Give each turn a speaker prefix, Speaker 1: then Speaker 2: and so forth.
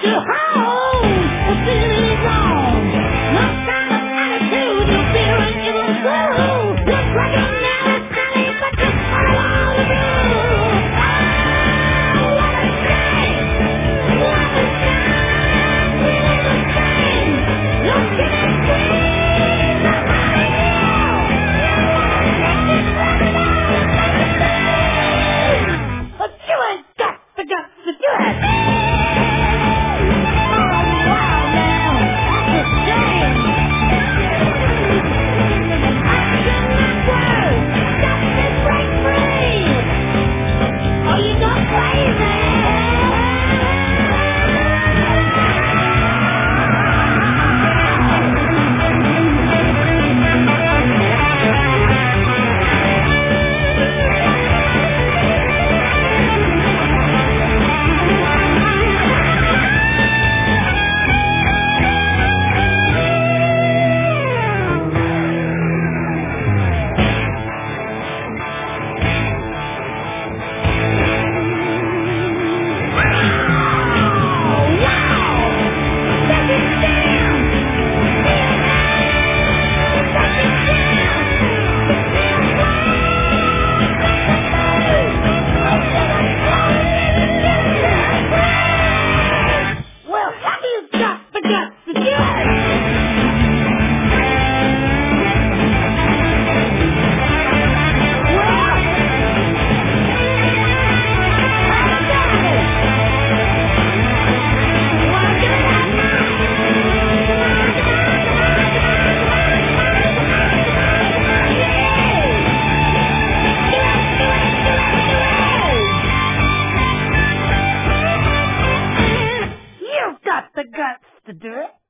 Speaker 1: to hold or feeling wrong. No kind of attitude, no fear and evil soul. Looks like a melancholy, but just follow all the rules. Oh, what a shame! What a shame! Really a shame! Look at the scream! The high but you ain't got the guts to do it! The guts to do it.